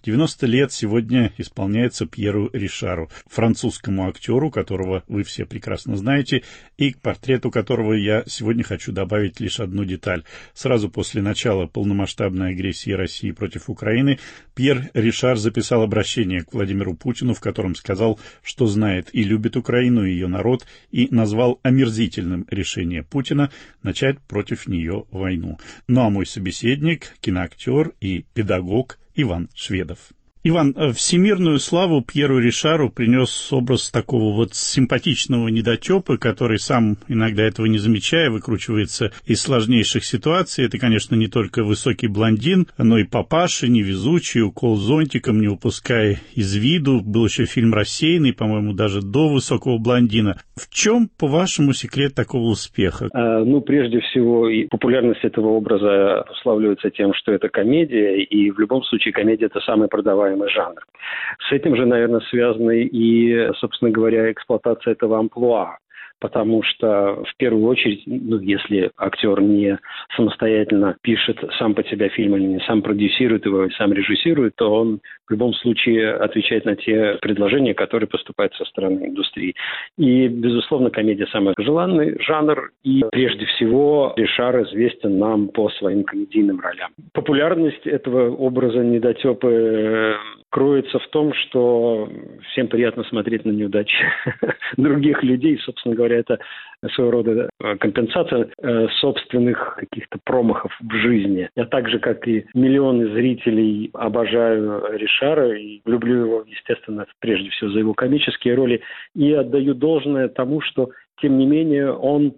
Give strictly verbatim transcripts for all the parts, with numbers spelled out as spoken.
девяносто лет сегодня исполняется Пьеру Ришару, французскому актеру, которого вы все прекрасно знаете, и к портрету которого я сегодня хочу добавить лишь одну деталь. Сразу после начала полномасштабной агрессии России против Украины Пьер Ришар записал обращение к Владимиру Путину, в котором сказал, что знает и любит Украину, и ее народ, и назвал омерзительным решение Путина начать против нее войну. Ну а мой собеседник, киноактер и педагог Иван Шведов. Иван, всемирную славу Пьеру Ришару принес образ такого вот симпатичного недотепы, который сам, иногда этого не замечая, выкручивается из сложнейших ситуаций. Это, конечно, не только высокий блондин, но и папаша, невезучий, укол зонтиком, не упуская из виду. Был еще фильм «Рассеянный», по-моему, даже до высокого блондина. В чем, по-вашему, секрет такого успеха? А, ну, прежде всего, популярность этого образа обуславливается тем, что это комедия, и в любом случае комедия – это самый продаваемый жанр. С этим же, наверное, связана и, собственно говоря, эксплуатация этого амплуа. Потому что, в первую очередь, ну, если актер не самостоятельно пишет сам под себя фильм или не сам продюсирует его, и сам режиссирует, то он в любом случае отвечает на те предложения, которые поступают со стороны индустрии. И, безусловно, комедия самый желанный жанр. И, прежде всего, Ришар известен нам по своим комедийным ролям. Популярность этого образа недотепы кроется в том, что всем приятно смотреть на неудачи других людей. Собственно говоря, это своего рода компенсация собственных каких-то промахов в жизни. Я так же, как и миллионы зрителей, обожаю Ришара и люблю его, естественно, прежде всего за его комические роли. И отдаю должное тому, что, тем не менее, он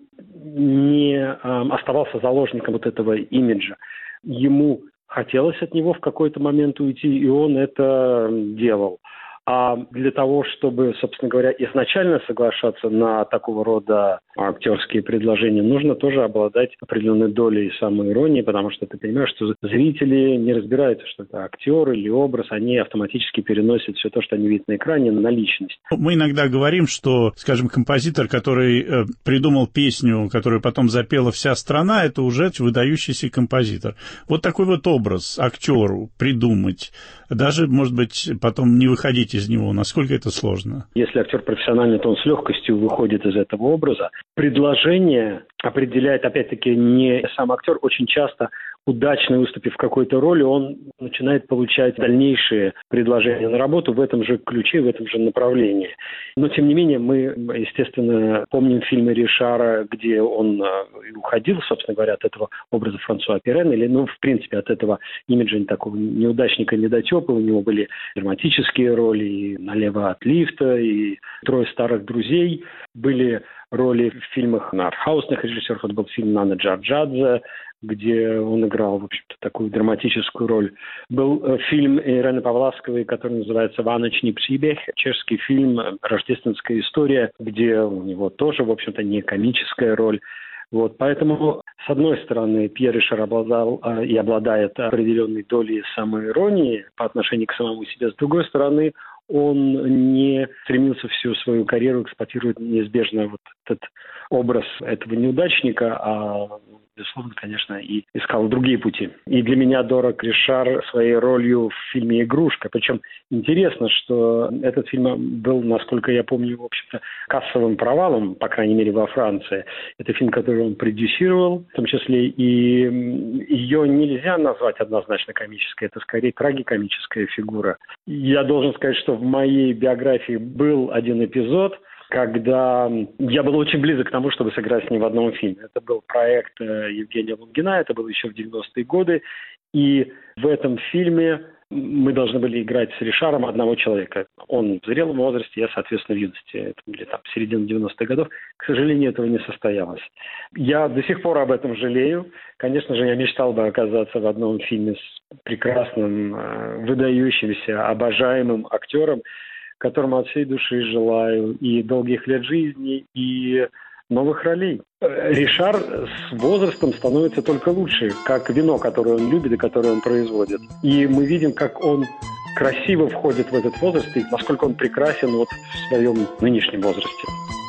не оставался заложником вот этого имиджа. Ему хотелось от него в какой-то момент уйти, и он это делал. А для того, чтобы, собственно говоря, изначально соглашаться на такого рода актерские предложения, нужно тоже обладать определенной долей самоиронии, потому что ты понимаешь, что зрители не разбираются, что это актер или образ, они автоматически переносят все то, что они видят на экране, на личность. Мы иногда говорим, что, скажем, композитор, который э, придумал песню, которую потом запела вся страна, это уже выдающийся композитор. Вот такой вот образ актеру придумать, даже, может быть, потом не выходить из него, насколько это сложно? Если актер профессиональный, то он с легкостью выходит из этого образа. Предложение определяет, опять-таки, не сам актер. Очень часто, удачно выступив в какой-то роли, он начинает получать дальнейшие предложения на работу в этом же ключе, в этом же направлении. Но, тем не менее, мы, естественно, помним фильмы Ришара, где он уходил, собственно говоря, от этого образа Франсуа Перрена, или, ну, в принципе, от этого имиджа такого неудачника-недотепа. У него были драматические роли, и «Налево от лифта», и «Трое старых друзей». Были роли в фильмах на артхаусных режиссеров. Это был фильм Нана Джорджадзе, где он играл, в общем-то, такую драматическую роль. Был фильм Ирены Павлавской, который называется «Ваночный прибег», чешский фильм «Рождественская история», где у него тоже, в общем-то, не комическая роль. Вот, поэтому, с одной стороны, Пьер Ришар обладал э, и обладает определенной долей самоиронии по отношению к самому себе. С другой стороны, он не стремился всю свою карьеру эксплуатировать неизбежно вот этот образ этого неудачника, а, безусловно, конечно, и искал другие пути. И для меня дорог Ришар своей ролью в фильме «Игрушка». Причем интересно, что этот фильм был, насколько я помню, в общем-то, кассовым провалом, по крайней мере, во Франции. Это фильм, который он продюсировал, в том числе и ее нельзя назвать однозначно комической, это скорее трагикомическая фигура. Я должен сказать, что в моей биографии был один эпизод, когда я был очень близок к тому, чтобы сыграть с ним в одном фильме. Это был проект Евгения Лунгина, это было еще в девяностые годы, и в этом фильме мы должны были играть с Ришаром одного человека. Он в зрелом возрасте, я, соответственно, в юности. Это были там середина девяностых годов. К сожалению, этого не состоялось. Я до сих пор об этом жалею. Конечно же, я мечтал бы оказаться в одном фильме с прекрасным, выдающимся, обожаемым актером, которому от всей души желаю и долгих лет жизни, и новых ролей. Ришар с возрастом становится только лучше, как вино, которое он любит и которое он производит. И мы видим, как он красиво входит в этот возраст и насколько он прекрасен вот в своем нынешнем возрасте.